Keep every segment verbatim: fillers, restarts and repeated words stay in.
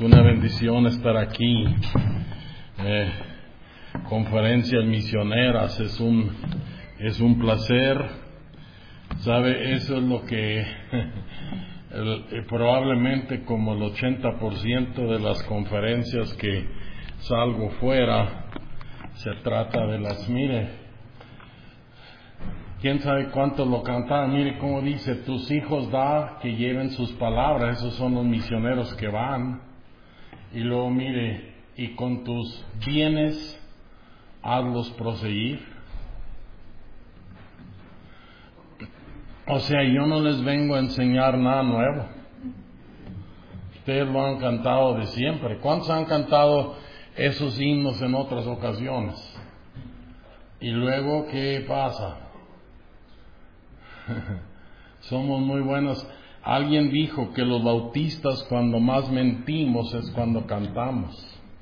una bendición estar aquí. Eh, conferencias misioneras es un es un placer. Sabe, eso es lo que el, probablemente como el ochenta por ciento de las conferencias que salgo fuera se trata de las, mire, quién sabe cuánto lo cantaban, mire cómo dice, tus hijos da que lleven sus palabras, esos son los misioneros que van. Y luego mire, y con tus bienes hazlos proseguir. O sea, yo no les vengo a enseñar nada nuevo. Ustedes lo han cantado de siempre. ¿Cuántos han cantado esos himnos en otras ocasiones? Y luego, ¿qué pasa? Somos muy buenos. Alguien dijo que los bautistas cuando más mentimos es cuando cantamos.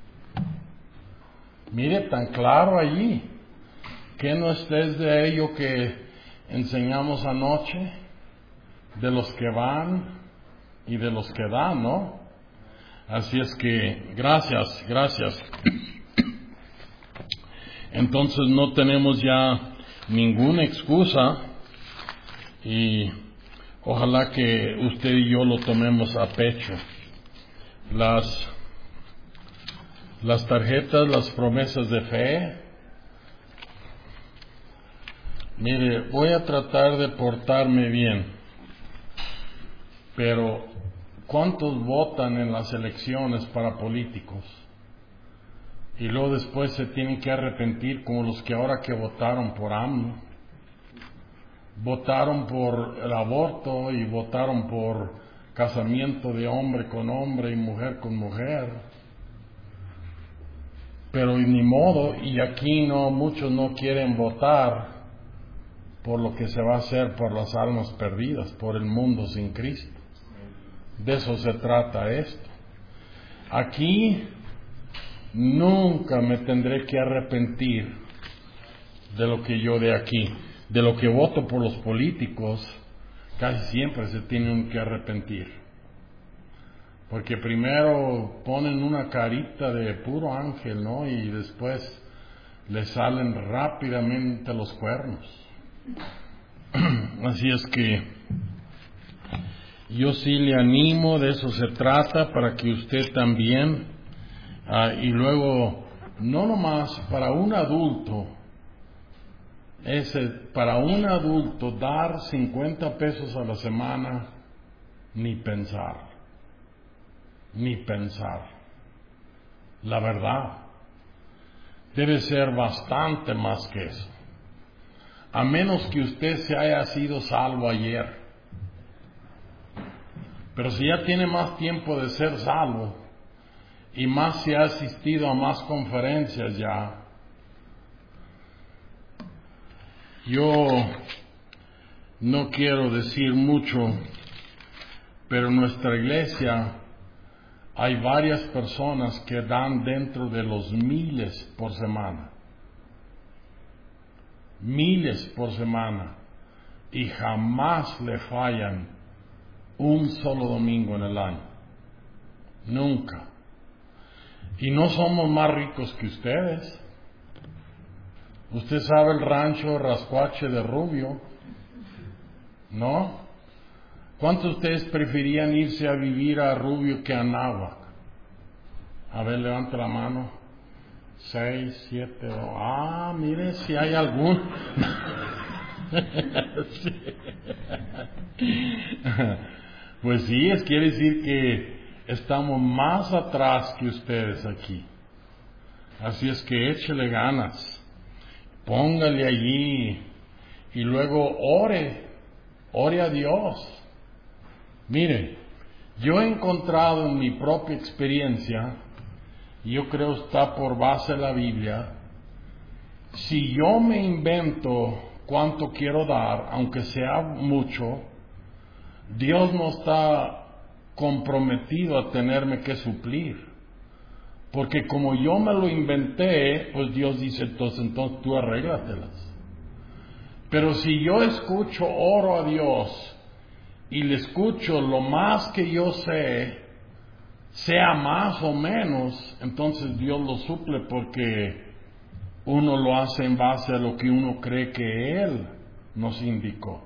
Mire, tan claro allí, que no estés de ello que enseñamos anoche, de los que van y de los que dan, ¿no? Así es que, gracias, gracias. Entonces no tenemos ya ninguna excusa y ojalá que usted y yo lo tomemos a pecho. Las, las tarjetas, las promesas de fe. Mire, voy a tratar de portarme bien, pero ¿cuántos votan en las elecciones para políticos? Y luego después se tienen que arrepentir, como los que ahora que votaron por AMLO. Votaron por el aborto y votaron por casamiento de hombre con hombre y mujer con mujer. Pero ni modo, y aquí no, muchos no quieren votar por lo que se va a hacer por las almas perdidas, por el mundo sin Cristo. De eso se trata esto. Aquí nunca me tendré que arrepentir de lo que yo de aquí. De lo que voto por los políticos, casi siempre se tienen que arrepentir. Porque primero ponen una carita de puro ángel, ¿no? Y después le salen rápidamente los cuernos. Así es que yo sí le animo, de eso se trata, para que usted también, ah, y luego, no nomás para un adulto, Ese, para un adulto dar cincuenta pesos a la semana, ni pensar, ni pensar. La verdad, debe ser bastante más que eso. A menos que usted se haya sido salvo ayer. Pero si ya tiene más tiempo de ser salvo, y más se ha asistido a más conferencias ya, yo no quiero decir mucho, pero en nuestra iglesia hay varias personas que dan dentro de los miles por semana. Miles por semana. Y jamás le fallan un solo domingo en el año. Nunca. Y no somos más ricos que ustedes. Usted sabe el rancho Rascuache de Rubio, ¿no? ¿Cuántos de ustedes preferían irse a vivir a Rubio que a Anáhuac? A ver, levante la mano. Seis, siete, oh, ah, mire si hay algún. Sí. Pues sí, es quiere decir que estamos más atrás que ustedes aquí. Así es que échele ganas. Póngale allí y luego ore, ore a Dios. Mire, yo he encontrado en mi propia experiencia, y yo creo está por base de la Biblia, si yo me invento cuánto quiero dar, aunque sea mucho, Dios no está comprometido a tenerme que suplir. Porque como yo me lo inventé, pues Dios dice, entonces, entonces tú arréglatelas. Pero si yo escucho, oro a Dios, y le escucho lo más que yo sé, sea más o menos, entonces Dios lo suple porque uno lo hace en base a lo que uno cree que Él nos indicó.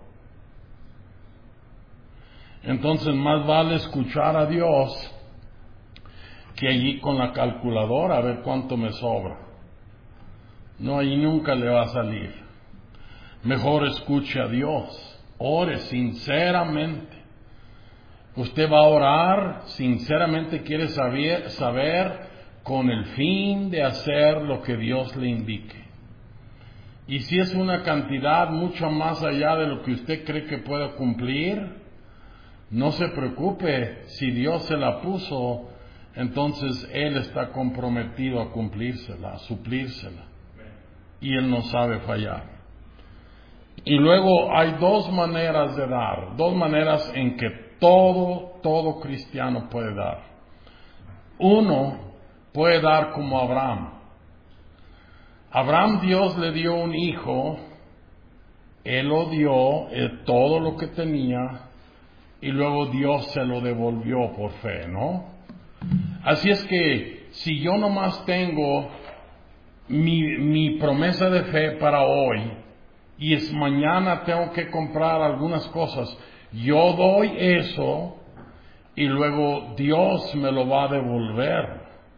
Entonces más vale escuchar a Dios que allí con la calculadora a ver cuánto me sobra. No, ahí nunca le va a salir. Mejor escuche a Dios, ore sinceramente. Usted va a orar, sinceramente quiere saber, saber con el fin de hacer lo que Dios le indique. Y si es una cantidad mucho más allá de lo que usted cree que pueda cumplir, no se preocupe, si Dios se la puso, entonces Él está comprometido a cumplírsela, a suplírsela. Y Él no sabe fallar. Y luego hay dos maneras de dar, dos maneras en que todo, todo cristiano puede dar. Uno puede dar como Abraham. Abraham, Dios le dio un hijo, Él lo dio, eh, todo lo que tenía, y luego Dios se lo devolvió por fe, ¿no? Así es que si yo nomás tengo mi, mi promesa de fe para hoy, y es mañana tengo que comprar algunas cosas, yo doy eso y luego Dios me lo va a devolver.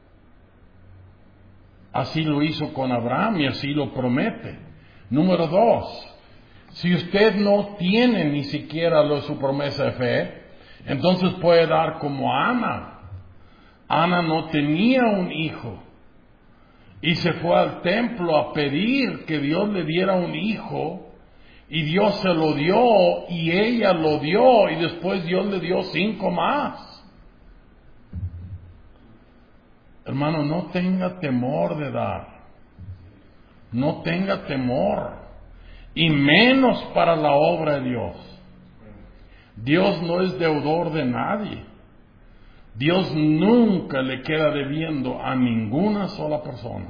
Así lo hizo con Abraham y así lo promete. Número dos, si usted no tiene ni siquiera lo, su promesa de fe, entonces puede dar como Ana. Ana no tenía un hijo y se fue al templo a pedir que Dios le diera un hijo. Y Dios se lo dio, y ella lo dio, y después Dios le dio cinco más. Hermano, no tenga temor de dar. No tenga temor. Y menos para la obra de Dios. Dios no es deudor de nadie. Dios nunca le queda debiendo a ninguna sola persona.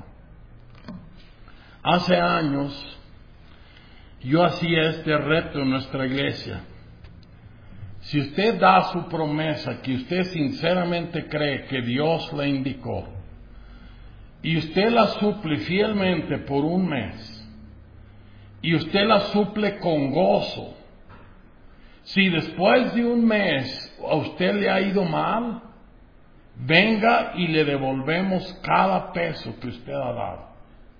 Hace años yo hacía este reto en nuestra iglesia. Si usted da su promesa que usted sinceramente cree que Dios le indicó y usted la suple fielmente por un mes y usted la suple con gozo, si después de un mes a usted le ha ido mal, venga y le devolvemos cada peso que usted ha dado.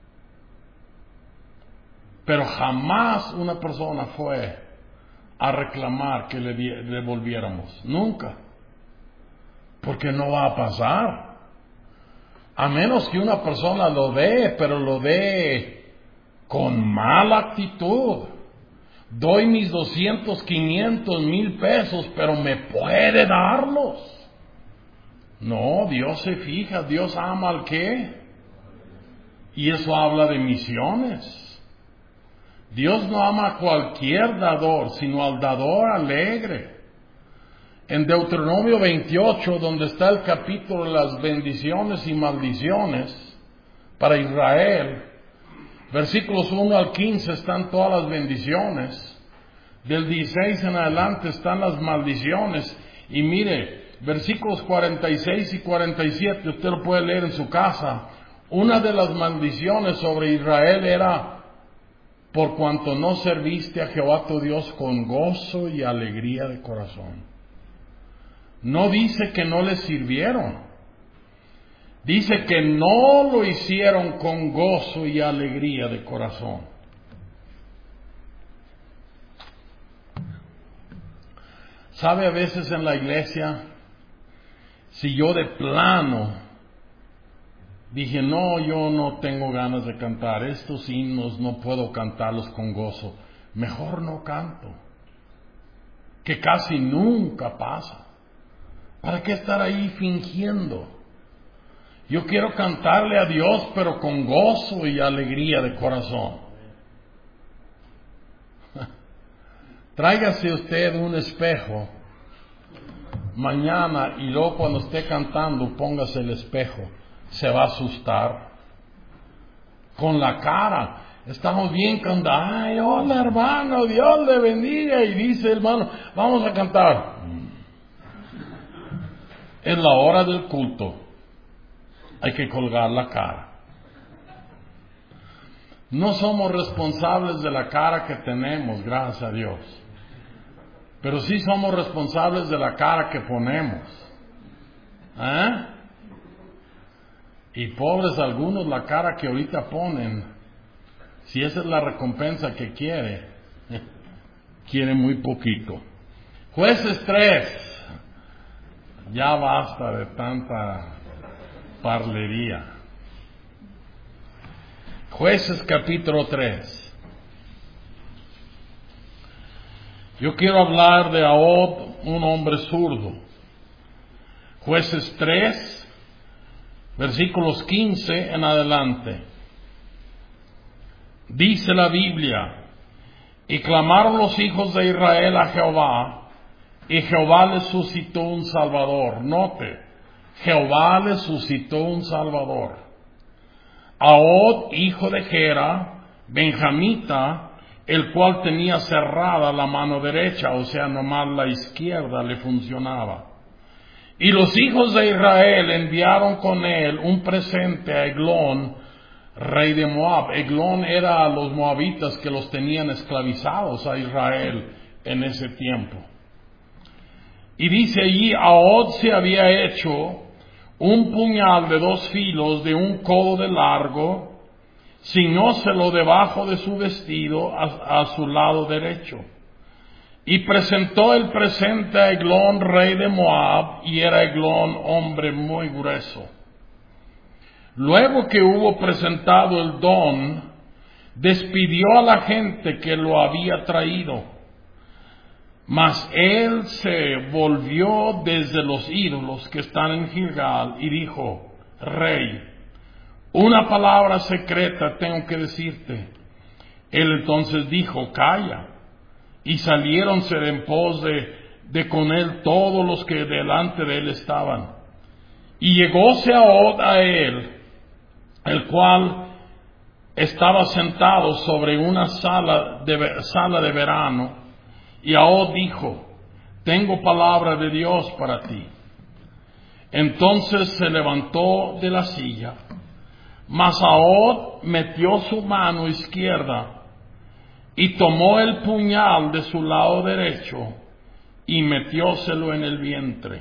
Pero jamás una persona fue a reclamar que le devolviéramos. Nunca. Porque no va a pasar. A menos que una persona lo dé, pero lo dé con mala actitud. Doy mis doscientos, quinientos, mil pesos, pero me puede darlos. No, Dios se fija, Dios ama al qué. Y eso habla de misiones. Dios no ama a cualquier dador, sino al dador alegre. En Deuteronomio veintiocho, donde está el capítulo de las bendiciones y maldiciones para Israel, versículos uno al quince están todas las bendiciones. Del dieciséis en adelante están las maldiciones. Y mire, versículos cuarenta y seis y cuarenta y siete, usted lo puede leer en su casa. Una de las maldiciones sobre Israel era: por cuanto no serviste a Jehová tu Dios con gozo y alegría de corazón. No dice que no le sirvieron. Dice que no lo hicieron con gozo y alegría de corazón. ¿Sabe? A veces en la iglesia, si yo de plano dije, no, yo no tengo ganas de cantar, estos himnos no puedo cantarlos con gozo, mejor no canto, que casi nunca pasa. ¿Para qué estar ahí fingiendo? Yo quiero cantarle a Dios, pero con gozo y alegría de corazón. Tráigase usted un espejo mañana y luego cuando esté cantando, póngase el espejo. Se va a asustar con la cara. Estamos bien cantando. Ay, hola hermano, Dios le bendiga. Y dice hermano, vamos a cantar. Es la hora del culto. Hay que colgar la cara. No somos responsables de la cara que tenemos, gracias a Dios. Pero sí somos responsables de la cara que ponemos. ¿Eh? Y pobres algunos, la cara que ahorita ponen, si esa es la recompensa que quiere, quiere muy poquito. Jueces tres. Ya basta de tanta parlería. Jueces capítulo tres. Yo quiero hablar de Ahod, un hombre zurdo. Jueces tres, versículos quince en adelante. Dice la Biblia: y clamaron los hijos de Israel a Jehová, y Jehová les suscitó un Salvador. Note, Jehová les suscitó un Salvador. Ahod, hijo de Gera, benjamita, el cual tenía cerrada la mano derecha, o sea, nomás la izquierda le funcionaba. Y los hijos de Israel enviaron con él un presente a Eglón, rey de Moab. Eglón era a los moabitas que los tenían esclavizados a Israel en ese tiempo. Y dice allí: Ahod se había hecho un puñal de dos filos de un codo de largo, ciñóselo debajo de su vestido a, a su lado derecho. Y presentó el presente a Eglón, rey de Moab, y era Eglón hombre muy grueso. Luego que hubo presentado el don, despidió a la gente que lo había traído. Mas él se volvió desde los ídolos que están en Gilgal y dijo: Rey, una palabra secreta tengo que decirte. Él entonces dijo: Calla. Y saliéronse en pos de, de con él todos los que delante de él estaban. Y llegóse Ahod a él, el cual estaba sentado sobre una sala de, sala de verano. Y Ahod dijo: tengo palabra de Dios para ti. Entonces se levantó de la silla, mas Ahod metió su mano izquierda y tomó el puñal de su lado derecho y metióselo en el vientre,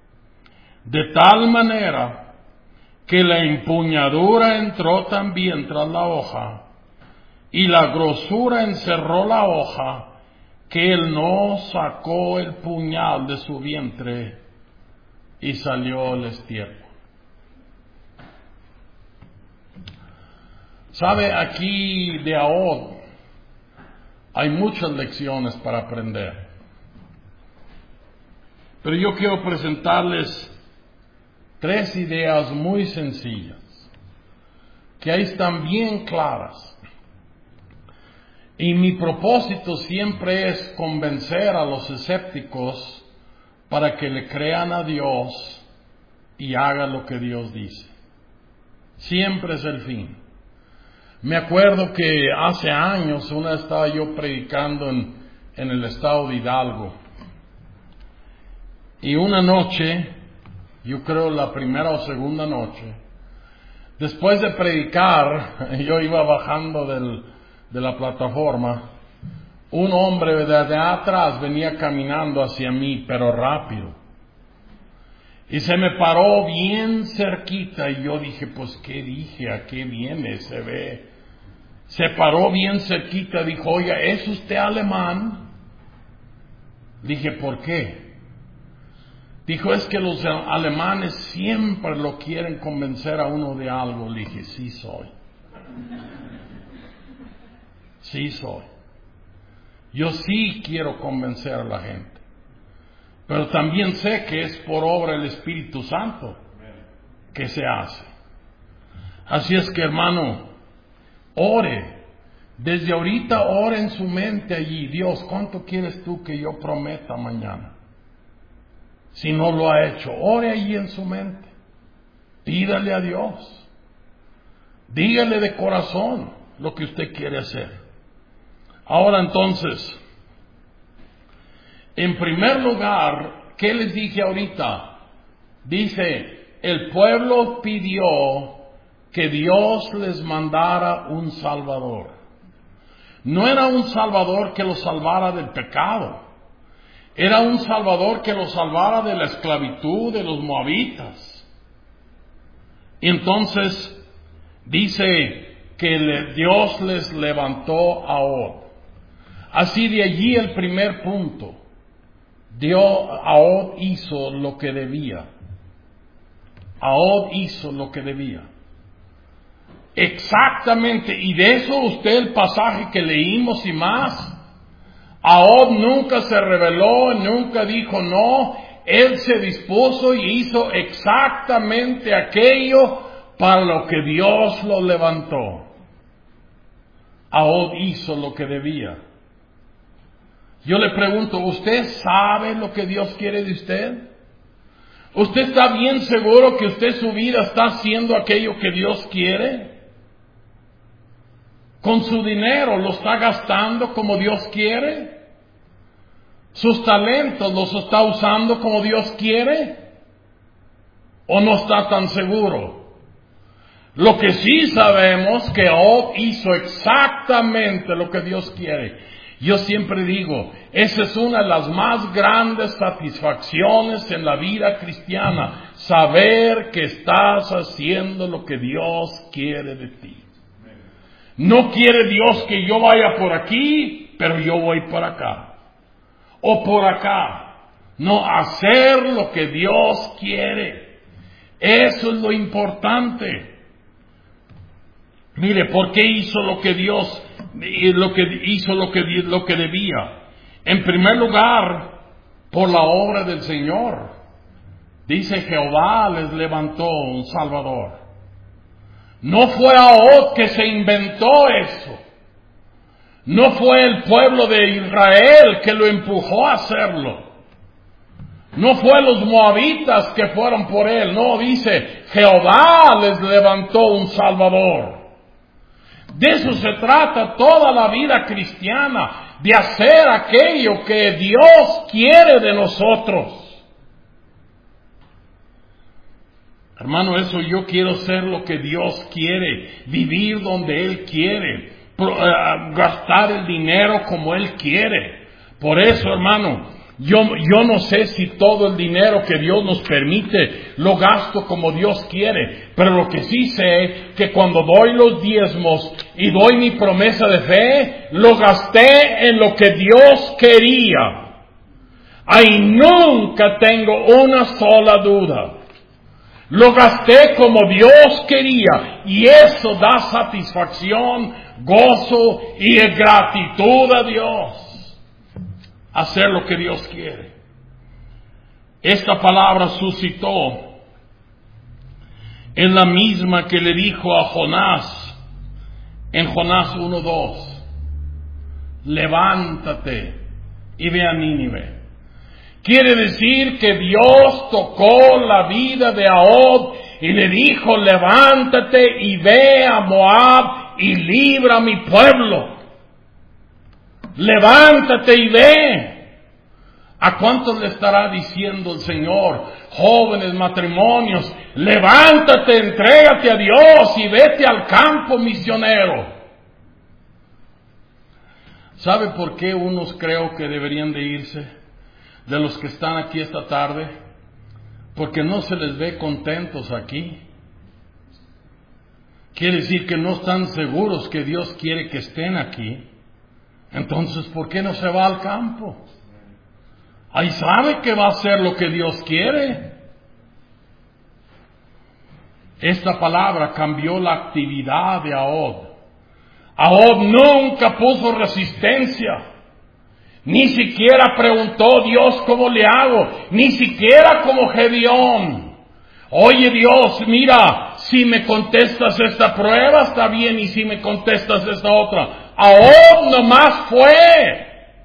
de tal manera que la empuñadura entró también tras la hoja, y la grosura encerró la hoja, que él no sacó el puñal de su vientre, y salió el estiércol. ¿Sabe? Aquí de Ahod hay muchas lecciones para aprender. Pero yo quiero presentarles tres ideas muy sencillas, que ahí están bien claras. Y mi propósito siempre es convencer a los escépticos para que le crean a Dios y hagan lo que Dios dice. Siempre es el fin. Me acuerdo que hace años, una vez estaba yo predicando en, en el estado de Hidalgo. Y una noche, yo creo la primera o segunda noche, después de predicar, yo iba bajando del, de la plataforma. Un hombre desde atrás venía caminando hacia mí, pero rápido. Y se me paró bien cerquita y yo dije: pues qué dije, ¿a qué viene? Se ve. Se paró bien cerquita, dijo: oiga, ¿es usted alemán? Dije: ¿por qué? Dijo: es que los alemanes siempre lo quieren convencer a uno de algo. Le dije: sí soy. Sí soy. Yo sí quiero convencer a la gente. Pero también sé que es por obra del Espíritu Santo que se hace. Así es que, hermano, ore. Desde ahorita ore en su mente allí: Dios, ¿cuánto quieres tú que yo prometa mañana? Si no lo ha hecho, ore allí en su mente. Pídale a Dios. Dígale de corazón lo que usted quiere hacer. Ahora entonces, en primer lugar, ¿qué les dije ahorita? Dice, el pueblo pidió que Dios les mandara un Salvador. No era un Salvador que los salvara del pecado. Era un Salvador que los salvara de la esclavitud de los moabitas. Y entonces dice que le, Dios les levantó a Og. Así de allí el primer punto. Dios, Og hizo lo que debía. Og hizo lo que debía. Exactamente, y de eso usted el pasaje que leímos y más. Og nunca se rebeló, nunca dijo no. Él se dispuso y hizo exactamente aquello para lo que Dios lo levantó. Og hizo lo que debía. Yo le pregunto, ¿usted sabe lo que Dios quiere de usted? ¿Usted está bien seguro que usted su vida está haciendo aquello que Dios quiere? ¿Con su dinero lo está gastando como Dios quiere? ¿Sus talentos los está usando como Dios quiere? ¿O no está tan seguro? Lo que sí sabemos que Og hizo exactamente lo que Dios quiere. Yo siempre digo, esa es una de las más grandes satisfacciones en la vida cristiana, saber que estás haciendo lo que Dios quiere de ti. No quiere Dios que yo vaya por aquí, pero yo voy por acá. O por acá. No, hacer lo que Dios quiere. Eso es lo importante. Mire, ¿por qué hizo lo que Dios lo que hizo lo que lo que debía? En primer lugar, por la obra del Señor. Dice, Jehová les levantó un Salvador. No fue Og que se inventó eso. No fue el pueblo de Israel que lo empujó a hacerlo. No fue los moabitas que fueron por él. No, dice, Jehová les levantó un Salvador. De eso se trata toda la vida cristiana, de hacer aquello que Dios quiere de nosotros. Hermano, eso yo quiero ser lo que Dios quiere, vivir donde Él quiere, gastar el dinero como Él quiere. Por eso, hermano, yo, yo no sé si todo el dinero que Dios nos permite lo gasto como Dios quiere, pero lo que sí sé que cuando doy los diezmos y doy mi promesa de fe, lo gasté en lo que Dios quería. Ahí nunca tengo una sola duda. Lo gasté como Dios quería y eso da satisfacción, gozo y gratitud a Dios. Hacer lo que Dios quiere. Esta palabra suscitó en la misma que le dijo a Jonás en Jonás uno dos. Levántate y ve a Nínive. Quiere decir que Dios tocó la vida de Og y le dijo, levántate y ve a Moab y libra a mi pueblo. Levántate y ve. ¿A cuántos le estará diciendo el Señor? Jóvenes, matrimonios, levántate, entrégate a Dios y vete al campo misionero. ¿Sabe por qué unos creo que deberían de irse? De los que están aquí esta tarde, porque no se les ve contentos aquí. Quiere decir que no están seguros que Dios quiere que estén aquí. Entonces, ¿por qué no se va al campo? Ahí sabe que va a hacer lo que Dios quiere. Esta palabra cambió la actividad de Og. Og nunca puso resistencia. Ni siquiera preguntó, Dios, ¿cómo le hago? Ni siquiera como Gedeón. Oye, Dios, mira, si me contestas esta prueba, está bien, y si me contestas esta otra. Og nomás fue.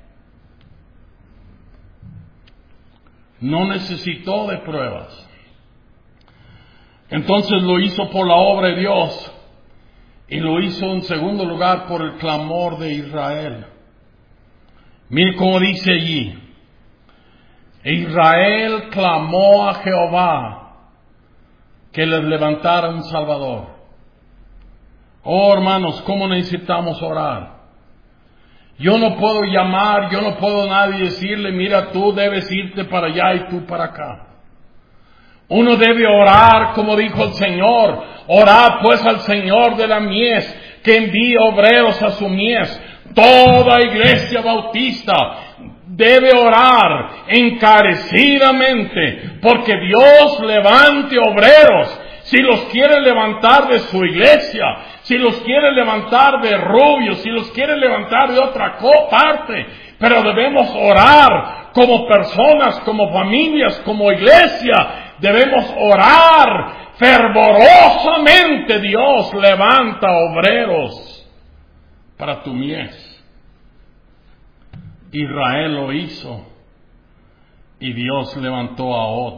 No necesitó de pruebas. Entonces lo hizo por la obra de Dios. Y lo hizo en segundo lugar por el clamor de Israel. Mire cómo dice allí. Israel clamó a Jehová que les levantara un Salvador. Oh, hermanos, ¿cómo necesitamos orar? Yo no puedo llamar, yo no puedo a nadie decirle, mira, tú debes irte para allá y tú para acá. Uno debe orar como dijo el Señor. Orad pues al Señor de la mies, que envíe obreros a su mies. Toda iglesia bautista debe orar encarecidamente porque Dios levante obreros. Si los quiere levantar de su iglesia, si los quiere levantar de Rubio, si los quiere levantar de otra parte, pero debemos orar como personas, como familias, como iglesia. Debemos orar fervorosamente. Dios levanta obreros para tu mies. Israel lo hizo y Dios levantó a Od.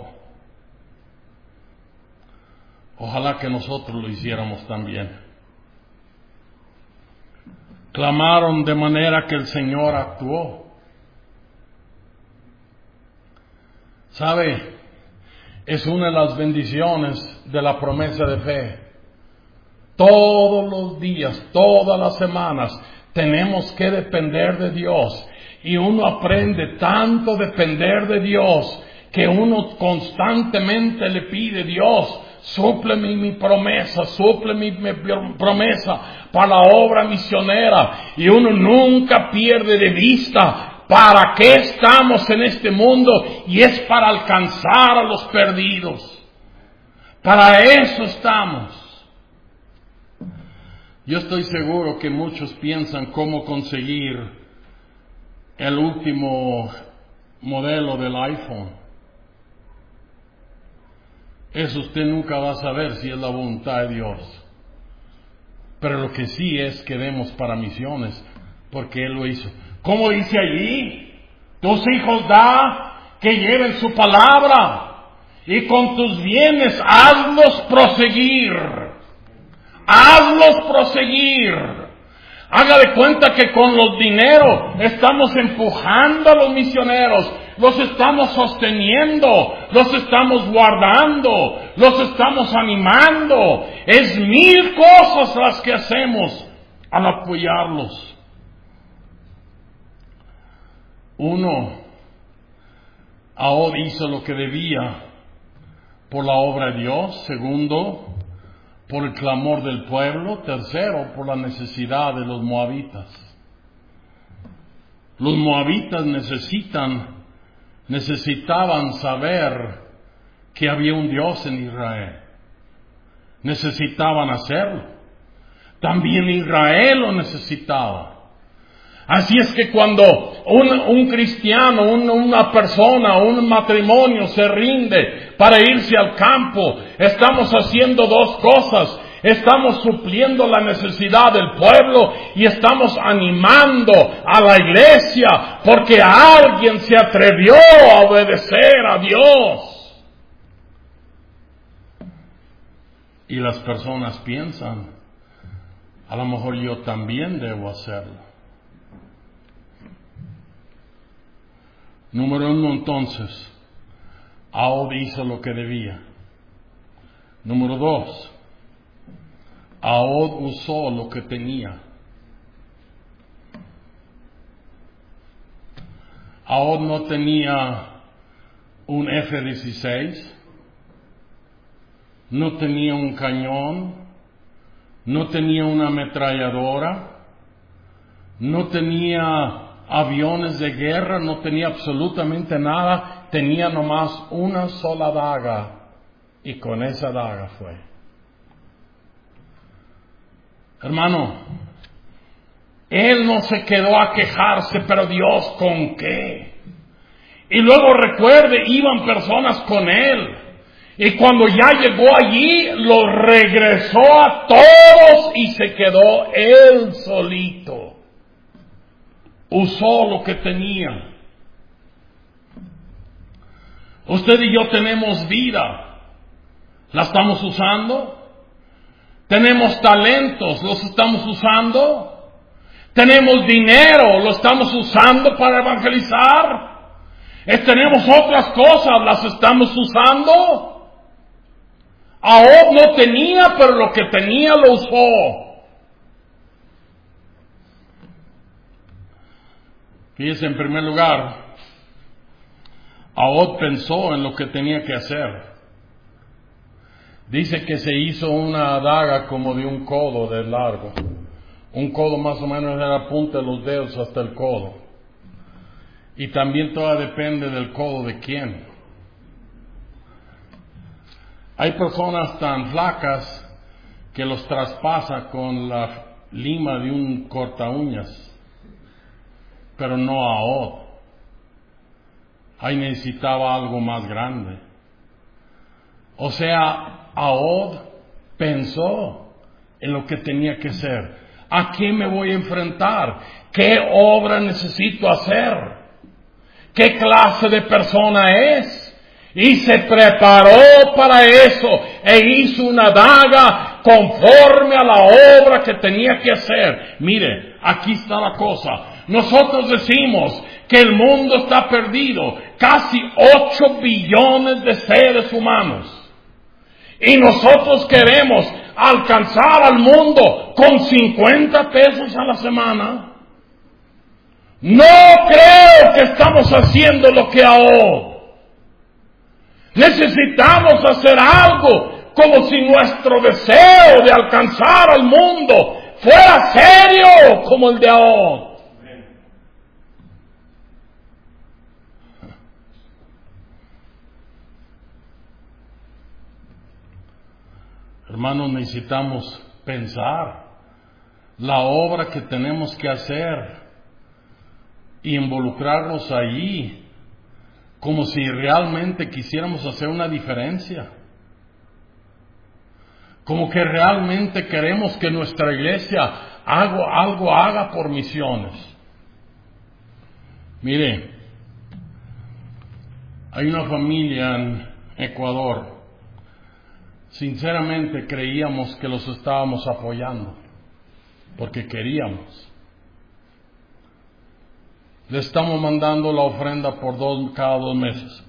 Ojalá que nosotros lo hiciéramos también. Clamaron de manera que el Señor actuó. ¿Sabe? Es una de las bendiciones de la promesa de fe. Todos los días, todas las semanas, tenemos que depender de Dios. Y uno aprende tanto a depender de Dios, que uno constantemente le pide, Dios, súpleme mi promesa, súpleme mi promesa para la obra misionera. Y uno nunca pierde de vista para qué estamos en este mundo, y es para alcanzar a los perdidos. Para eso estamos. Yo estoy seguro que muchos piensan cómo conseguir el último modelo del iPhone. Eso usted nunca va a saber si es la voluntad de Dios. Pero lo que sí es que demos para misiones, porque Él lo hizo. ¿Cómo dice allí? Tus hijos da que lleven su palabra, y con tus bienes hazlos proseguir. Hazlos proseguir. Haga de cuenta que con los dineros estamos empujando a los misioneros, los estamos sosteniendo, los estamos guardando, los estamos animando. Es mil cosas las que hacemos al apoyarlos. Uno, Ahod hizo lo que debía por la obra de Dios. Segundo, por el clamor del pueblo. Tercero, por la necesidad de los moabitas. Los moabitas necesitan, necesitaban saber que había un Dios en Israel. Necesitaban hacerlo. También Israel lo necesitaba. Así es que cuando un, un cristiano, un, una persona, un matrimonio se rinde para irse al campo, estamos haciendo dos cosas. Estamos supliendo la necesidad del pueblo y estamos animando a la iglesia porque alguien se atrevió a obedecer a Dios. Y las personas piensan, a lo mejor yo también debo hacerlo. Número uno, entonces, Ahod hizo lo que debía. Número dos, Ahod usó lo que tenía. Ahod no tenía un F dieciséis, no tenía un cañón, no tenía una ametralladora, no tenía aviones de guerra, no tenía absolutamente nada, tenía nomás una sola daga, y con esa daga fue. Hermano, él no se quedó a quejarse, pero Dios, ¿con qué? Y luego recuerde, iban personas con él, y cuando ya llegó allí, los regresó a todos y se quedó él solito. Usó lo que tenía. Usted y yo tenemos vida. ¿La estamos usando? Tenemos talentos. ¿Los estamos usando? Tenemos dinero. ¿Lo estamos usando para evangelizar? ¿Tenemos otras cosas? ¿Las estamos usando? Ahod no tenía, pero lo que tenía lo usó. Fíjese, en primer lugar, Ahod pensó en lo que tenía que hacer. Dice que se hizo una adaga como de un codo de largo. Un codo más o menos era la punta de los dedos hasta el codo. Y también todo depende del codo de quién. Hay personas tan flacas que los traspasa con la lima de un corta uñas, pero no Ahod. Ahí necesitaba algo más grande. O sea, Ahod pensó en lo que tenía que hacer. ¿A qué me voy a enfrentar? ¿Qué obra necesito hacer? ¿Qué clase de persona es? Y se preparó para eso e hizo una daga conforme a la obra que tenía que hacer. Mire, aquí está la cosa. Nosotros decimos que el mundo está perdido. Casi ocho billones de seres humanos. Y nosotros queremos alcanzar al mundo con cincuenta pesos a la semana. No creo que estamos haciendo lo que Ahod. Necesitamos hacer algo como si nuestro deseo de alcanzar al mundo fuera serio como el de Ahod. Hermanos, necesitamos pensar la obra que tenemos que hacer y involucrarnos allí como si realmente quisiéramos hacer una diferencia. Como que realmente queremos que nuestra iglesia algo, algo haga por misiones. Mire, hay una familia en Ecuador. Sinceramente creíamos que los estábamos apoyando, porque queríamos. Le estamos mandando la ofrenda por dos, cada dos meses.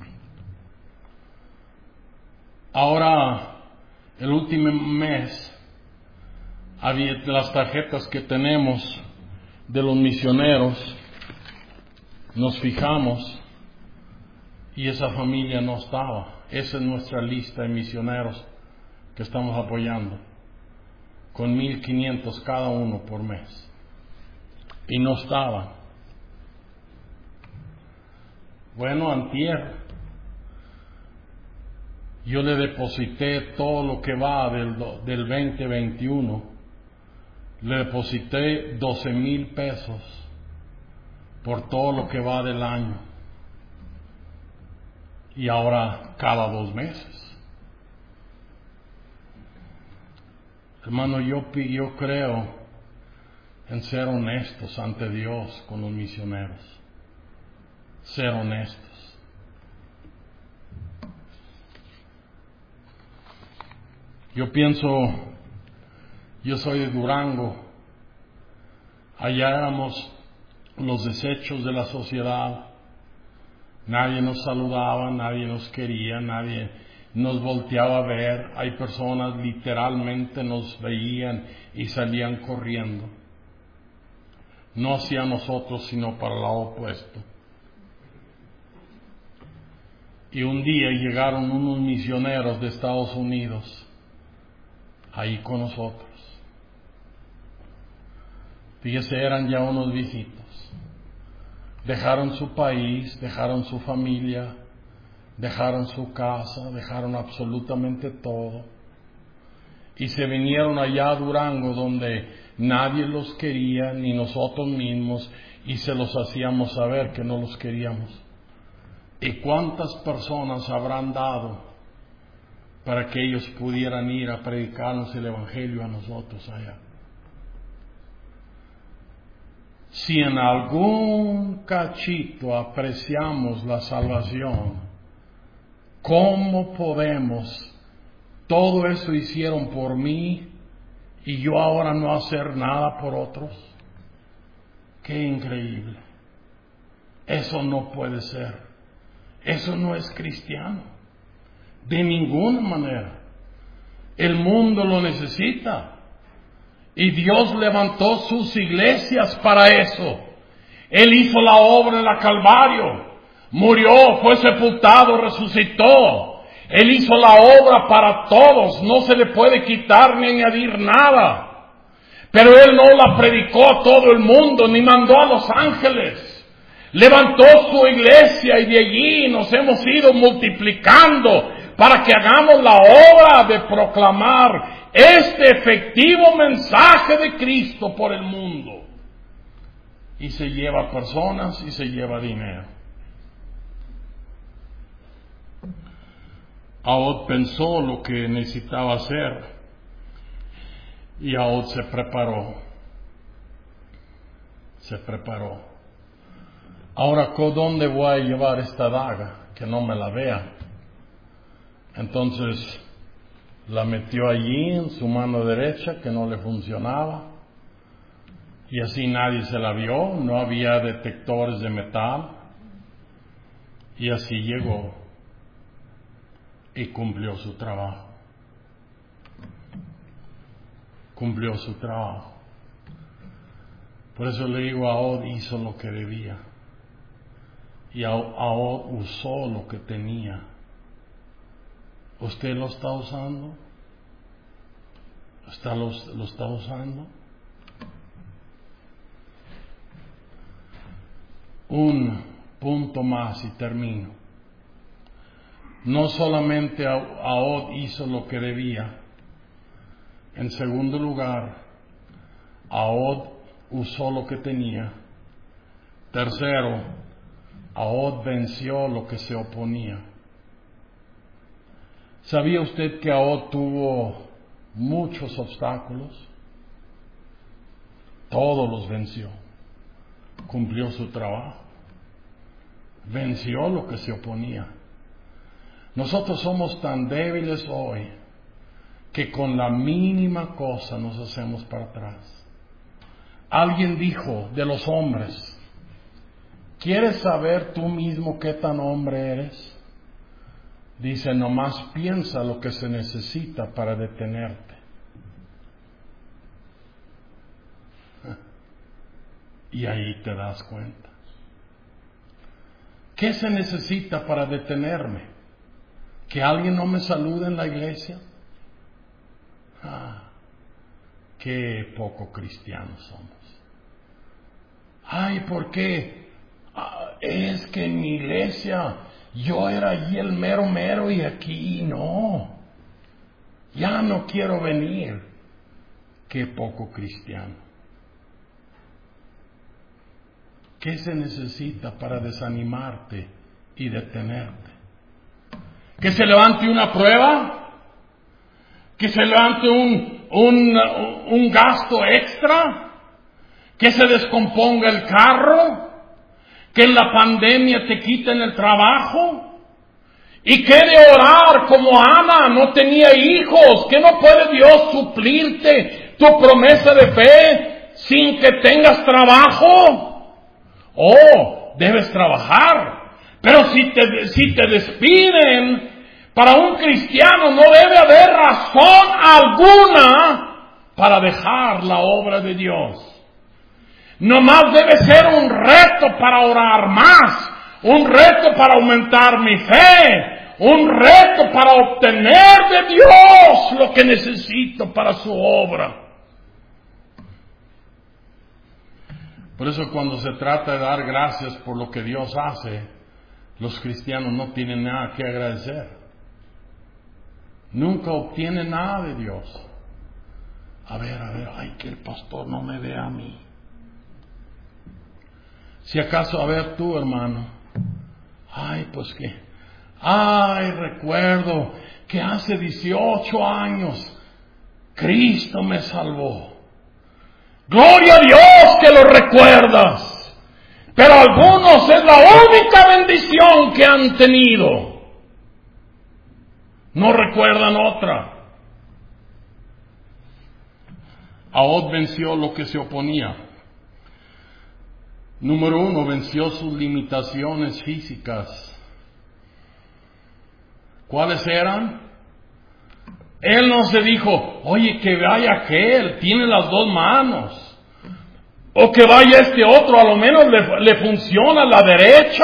Ahora, el último mes, había las tarjetas que tenemos de los misioneros, nos fijamos y esa familia no estaba. Esa es nuestra lista de misioneros que estamos apoyando, con mil quinientos cada uno por mes, y no estaban. Bueno, antier yo le deposité todo lo que va del, del veinte veintiuno, le deposité doce mil pesos por todo lo que va del año, y ahora cada dos meses. Hermano, yo, yo creo en ser honestos ante Dios con los misioneros. Ser honestos. Yo pienso, yo soy de Durango. Allá éramos los desechos de la sociedad. Nadie nos saludaba, nadie nos quería, nadie nos volteaba a ver. Hay personas literalmente nos veían y salían corriendo. No hacia nosotros, sino para el lado opuesto. Y un día llegaron unos misioneros de Estados Unidos ahí con nosotros. Fíjese, eran ya unos viejitos. Dejaron su país, dejaron su familia, dejaron su casa, dejaron absolutamente todo. Y se vinieron allá a Durango, donde nadie los quería, ni nosotros mismos, y se los hacíamos saber que no los queríamos. ¿Y cuántas personas habrán dado para que ellos pudieran ir a predicarnos el Evangelio a nosotros allá? Si en algún cachito apreciamos la salvación, ¿cómo podemos? Todo eso hicieron por mí y yo ahora no hacer nada por otros. ¡Qué increíble! Eso no puede ser. Eso no es cristiano. De ninguna manera. El mundo lo necesita. Y Dios levantó sus iglesias para eso. Él hizo la obra en la Calvario. Murió, fue sepultado, resucitó. Él hizo la obra para todos. No se le puede quitar ni añadir nada. Pero Él no la predicó a todo el mundo, ni mandó a los ángeles. Levantó su iglesia y de allí nos hemos ido multiplicando para que hagamos la obra de proclamar este efectivo mensaje de Cristo por el mundo. Y se lleva personas y se lleva dinero. Ahod pensó lo que necesitaba hacer y Ahod se preparó. Se preparó. Ahora, ¿dónde voy a llevar esta daga? Que no me la vea. Entonces la metió allí en su mano derecha, que no le funcionaba. Y así nadie se la vio, no había detectores de metal. Y así llegó y cumplió su trabajo. Cumplió su trabajo. Por eso le digo, Ahod hizo lo que debía. Y Ahod usó lo que tenía. ¿Usted lo está usando? ¿Usted lo, lo está usando? Un punto más y termino. No solamente Ahod hizo lo que debía. En segundo lugar, Ahod usó lo que tenía. Tercero, Ahod venció lo que se oponía. ¿Sabía usted que Ahod tuvo muchos obstáculos? Todos los venció. Cumplió su trabajo. Venció lo que se oponía. Nosotros somos tan débiles hoy que con la mínima cosa nos hacemos para atrás. Alguien dijo de los hombres, ¿quieres saber tú mismo qué tan hombre eres? Dice, nomás piensa lo que se necesita para detenerte. Y ahí te das cuenta. ¿Qué se necesita para detenerme? ¿Que alguien no me salude en la iglesia? Ah, qué poco cristianos somos. Ay, ¿por qué? Ah, es que en mi iglesia yo era allí el mero mero y aquí no. Ya no quiero venir. Qué poco cristiano. ¿Qué se necesita para desanimarte y detenerte? ¿Que se levante una prueba? ¿Que se levante un, un, un gasto extra? ¿Que se descomponga el carro? ¿Que en la pandemia te quiten el trabajo? ¿Y qué de orar como Ana? No tenía hijos. ¿Que no puede Dios suplirte tu promesa de fe sin que tengas trabajo? Oh, debes trabajar. Pero si te, si te despiden, para un cristiano no debe haber razón alguna para dejar la obra de Dios. Nomás debe ser un reto para orar más, un reto para aumentar mi fe, un reto para obtener de Dios lo que necesito para su obra. Por eso cuando se trata de dar gracias por lo que Dios hace, los cristianos no tienen nada que agradecer. Nunca obtienen nada de Dios. A ver, a ver, ay, que el pastor no me vea a mí. Si acaso, a ver tú, hermano, ay, pues que, ay, recuerdo que hace dieciocho años Cristo me salvó. Gloria a Dios que lo recuerdas. Pero algunos es la única bendición que han tenido. No recuerdan otra. Ahod venció lo que se oponía. Número uno, venció sus limitaciones físicas. ¿Cuáles eran? Él no se dijo, oye, que vaya aquel, tiene las dos manos. O que vaya este otro, a lo menos le, le funciona la derecha.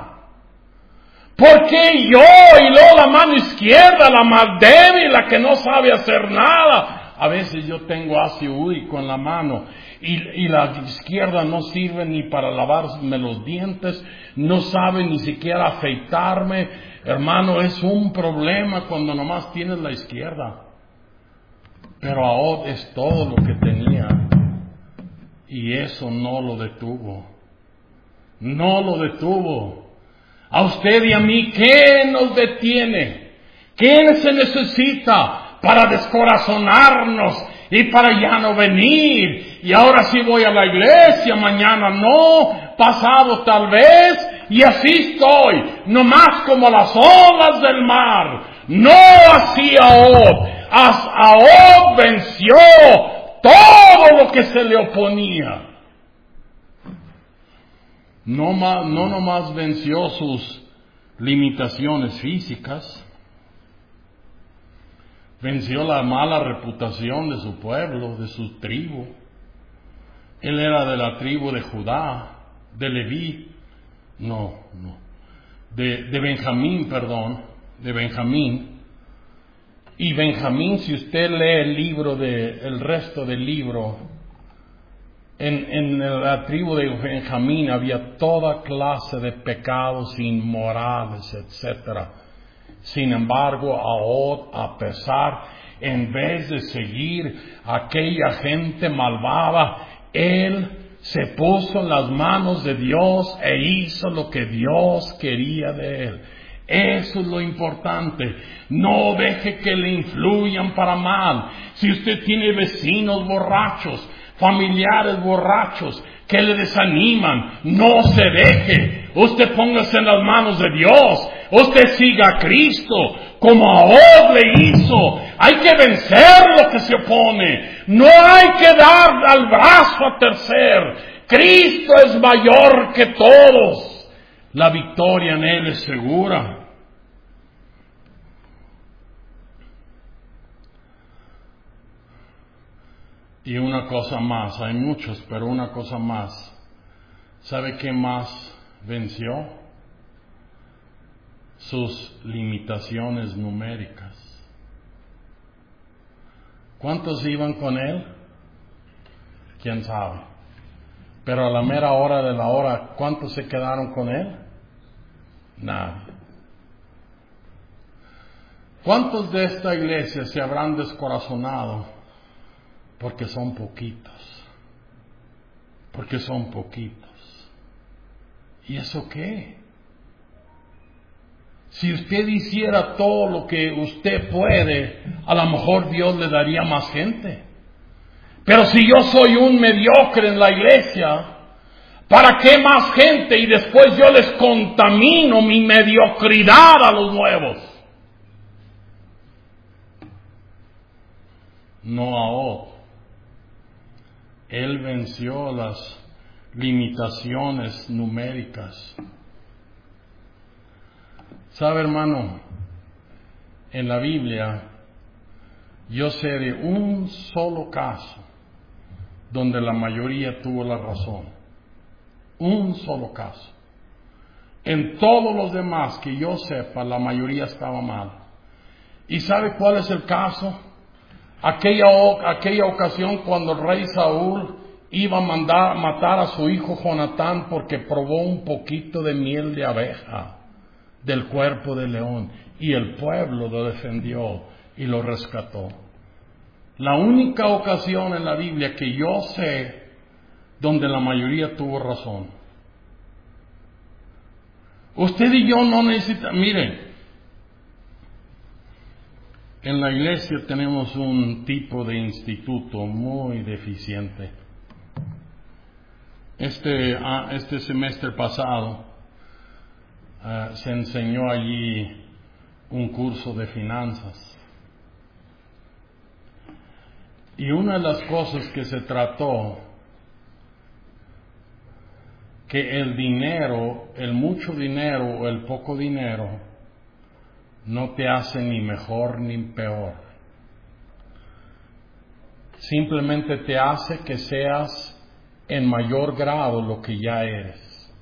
¿Por qué yo? Y luego la mano izquierda, la más débil, la que no sabe hacer nada. A veces yo tengo ácido úrico en la mano y, y la izquierda no sirve ni para lavarme los dientes, no sabe ni siquiera afeitarme. Hermano, es un problema cuando nomás tienes la izquierda. Pero ahora es todo lo que tenía. Y eso no lo detuvo. No lo detuvo. A usted y a mí, ¿qué nos detiene? ¿Qué se necesita para descorazonarnos y para ya no venir? Y ahora sí voy a la iglesia, mañana no, pasado tal vez, y así estoy, nomás como las olas del mar. No así Ahab. Ahab venció todo lo que se le oponía. No, más, no nomás venció sus limitaciones físicas, venció la mala reputación de su pueblo, de su tribu. Él era de la tribu de Judá, de Leví, no, no, de, de Benjamín, perdón, de Benjamín. Y Benjamín, si usted lee el libro de, el resto del libro, en, en la tribu de Benjamín había toda clase de pecados inmorales, etcétera. Sin embargo, Ahab, a pesar, en vez de seguir a aquella gente malvada, él se puso en las manos de Dios e hizo lo que Dios quería de él. Eso es lo importante. No deje que le influyan para mal. Si usted tiene vecinos borrachos, familiares borrachos que le desaniman, no se deje. Usted póngase en las manos de Dios. Usted siga a Cristo como Ahab le hizo. Hay que vencer lo que se opone. No hay que dar al brazo a torcer. Cristo es mayor que todos. La victoria en Él es segura. Y una cosa más, hay muchos, pero una cosa más. ¿Sabe qué más venció? Sus limitaciones numéricas. ¿Cuántos iban con Él? ¿Quién sabe? Pero a la mera hora de la hora, ¿cuántos se quedaron con Él? Nadie. ¿Cuántos de esta iglesia se habrán descorazonado? Porque son poquitos. Porque son poquitos. ¿Y eso qué? Si usted hiciera todo lo que usted puede, a lo mejor Dios le daría más gente. Pero si yo soy un mediocre en la iglesia, ¿para qué más gente? Y después yo les contamino mi mediocridad a los nuevos. No Ahab. Él venció las limitaciones numéricas. ¿Sabe, hermano? En la Biblia yo sé de un solo caso donde la mayoría tuvo la razón. Un solo caso. En todos los demás que yo sepa, la mayoría estaba mal. ¿Y sabe cuál es el caso? Aquella, aquella ocasión cuando el rey Saúl iba a mandar matar a su hijo Jonatán porque probó un poquito de miel de abeja del cuerpo de león, y el pueblo lo defendió y lo rescató. La única ocasión en la Biblia que yo sé donde la mayoría tuvo razón. Usted y yo no necesitamos, miren, en la iglesia tenemos un tipo de instituto muy deficiente. Este, este semestre pasado uh, se enseñó allí un curso de finanzas. Y una de las cosas que se trató, que el dinero, el mucho dinero o el poco dinero, no te hace ni mejor ni peor. simplemente te hace que seas en mayor grado lo que ya eres.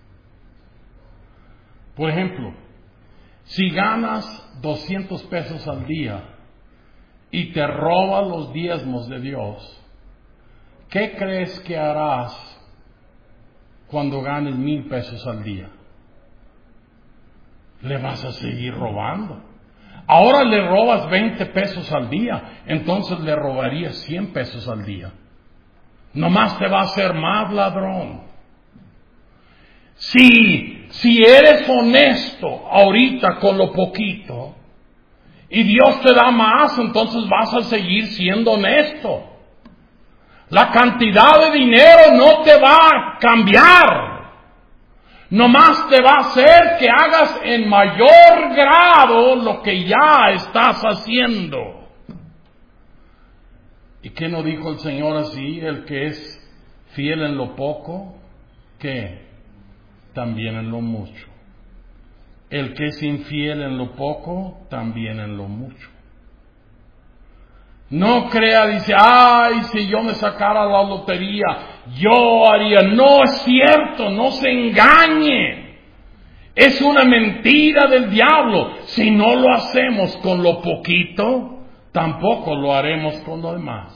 Por ejemplo, si ganas doscientos pesos al día y te robas los diezmos de Dios, ¿qué crees que harás cuando ganes mil pesos al día? Le vas a seguir robando. Ahora le robas veinte pesos al día, entonces le robarías cien pesos al día. Nomás te va a hacer más ladrón. Si, si eres honesto ahorita con lo poquito y Dios te da más, entonces vas a seguir siendo honesto. La cantidad de dinero no te va a cambiar. Nomás te va a hacer que hagas en mayor grado lo que ya estás haciendo. ¿Y qué no dijo el Señor así? El que es fiel en lo poco, ¿qué? También en lo mucho. El que es infiel en lo poco, también en lo mucho. No crea, dice, ay, si yo me sacara la lotería, yo haría. No es cierto, no se engañe. Es una mentira del diablo. Si no lo hacemos con lo poquito, tampoco lo haremos con lo demás.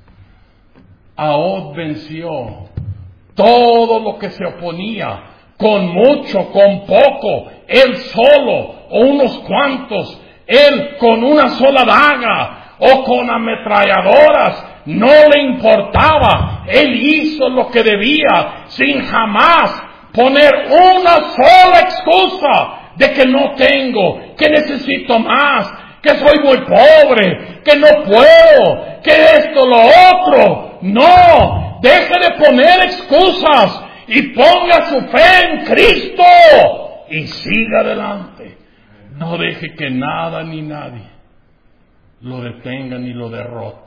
Ahod venció todo lo que se oponía, con mucho, con poco, él solo o unos cuantos, él con una sola daga o con ametralladoras, no le importaba. Él hizo lo que debía sin jamás poner una sola excusa de que no tengo, que necesito más, que soy muy pobre, que no puedo, que esto, lo otro. No, deje de poner excusas y ponga su fe en Cristo y siga adelante. No deje que nada ni nadie lo detenga ni lo derrote.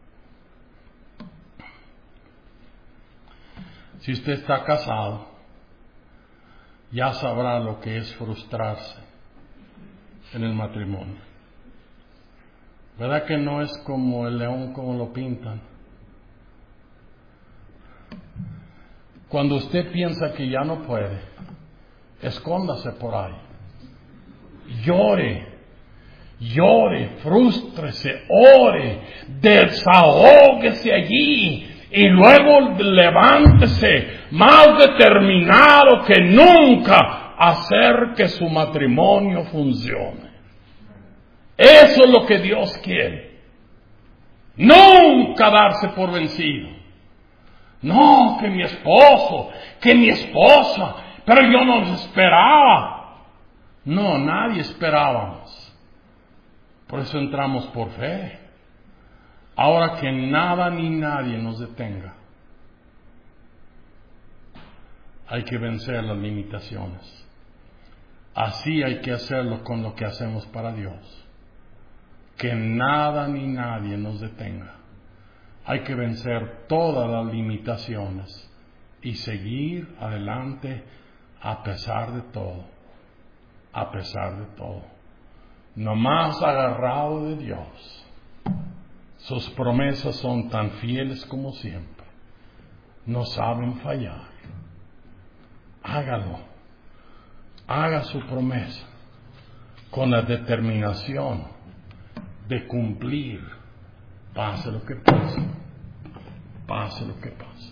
Si usted está casado, ya sabrá lo que es frustrarse en el matrimonio. ¿Verdad que no es como el león como lo pintan? Cuando usted piensa que ya no puede, escóndase por ahí. Llore. Llore, frústrese, ore, desahóguese allí y luego levántese más determinado que nunca a hacer que su matrimonio funcione. Eso es lo que Dios quiere. Nunca darse por vencido. No, que mi esposo, que mi esposa, pero yo no esperaba. No, nadie esperábamos. Por eso entramos por fe. Ahora que nada ni nadie nos detenga, hay que vencer las limitaciones. Así hay que hacerlo con lo que hacemos para Dios. Que nada ni nadie nos detenga. Hay que vencer todas las limitaciones y seguir adelante a pesar de todo. A pesar de todo. Nomás agarrado de Dios. Sus promesas son tan fieles como siempre. No saben fallar. Hágalo. Haga su promesa con la determinación de cumplir, pase lo que pase. Pase lo que pase.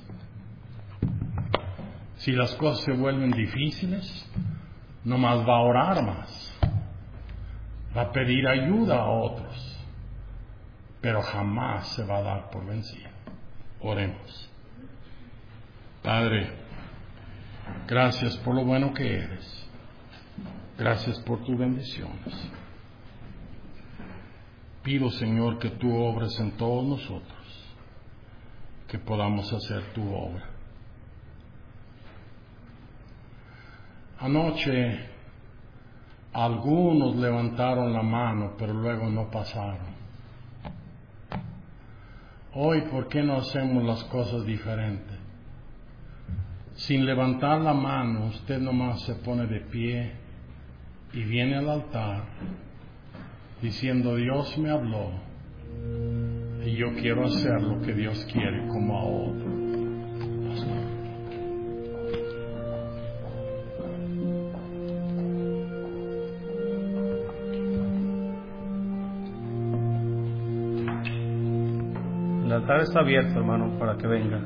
Si las cosas se vuelven difíciles, nomás va a orar más. Va a pedir ayuda a otros, pero jamás se va a dar por vencido. Oremos. Padre, gracias por lo bueno que eres. Gracias por tus bendiciones. Pido, Señor, que tú obres en todos nosotros, que podamos hacer tu obra. Anoche algunos levantaron la mano, pero luego no pasaron. Hoy, ¿por qué no hacemos las cosas diferentes? Sin levantar la mano, usted nomás se pone de pie y viene al altar diciendo, Dios me habló y y yo quiero hacer lo que Dios quiere como a otro. El altar está abierto, hermano, para que venga.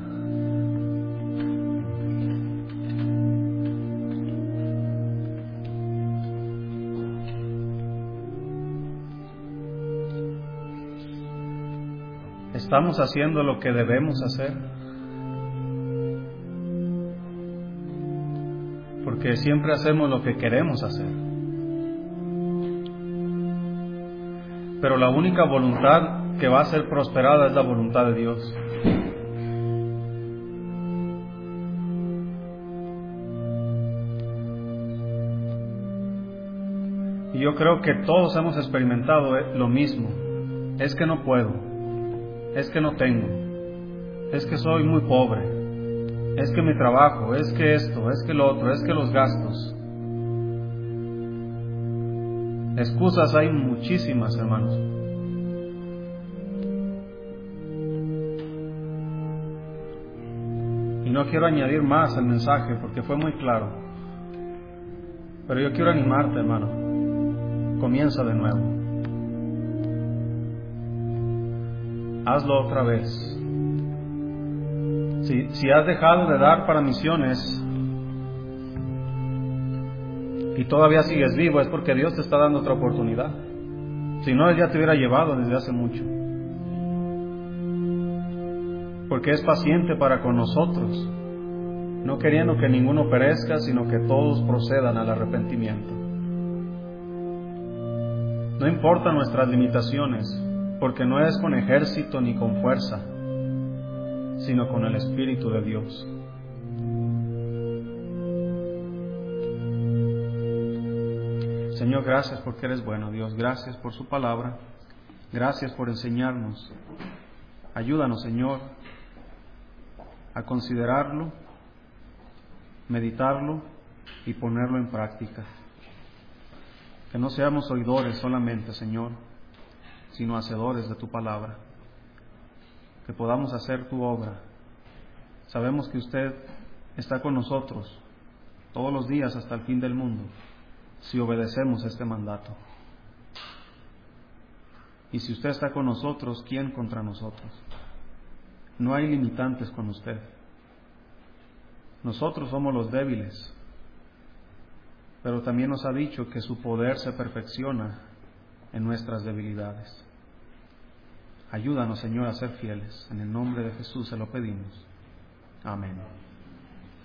¿Estamos haciendo lo que debemos hacer? Porque siempre hacemos lo que queremos hacer. Pero la única voluntad que va a ser prosperada es la voluntad de Dios. Y yo creo que todos hemos experimentado lo mismo. Es que no puedo, es que no tengo, es que soy muy pobre, es que mi trabajo, es que esto, es que lo otro, es que los gastos. Excusas hay muchísimas, hermanos. Y no quiero añadir más al mensaje porque fue muy claro. Pero yo quiero animarte, hermano. Comienza de nuevo. Hazlo otra vez. Si, si has dejado de dar para misiones y todavía sigues vivo, es porque Dios te está dando otra oportunidad. Si no, Él ya te hubiera llevado desde hace mucho. Porque es paciente para con nosotros, no queriendo que ninguno perezca, sino que todos procedan al arrepentimiento. No importan nuestras limitaciones, porque no es con ejército ni con fuerza, sino con el Espíritu de Dios. Señor, gracias porque eres bueno, Dios. Gracias por su palabra. Gracias por enseñarnos. Ayúdanos, Señor, a considerarlo, meditarlo y ponerlo en práctica. Que no seamos oidores solamente, Señor, sino hacedores de tu palabra. Que podamos hacer tu obra. Sabemos que usted está con nosotros todos los días hasta el fin del mundo, si obedecemos este mandato. Y si usted está con nosotros, ¿quién contra nosotros? No hay limitantes con usted. Nosotros somos los débiles, pero también nos ha dicho que su poder se perfecciona en nuestras debilidades. Ayúdanos, Señor, a ser fieles. En el nombre de Jesús se lo pedimos. Amén.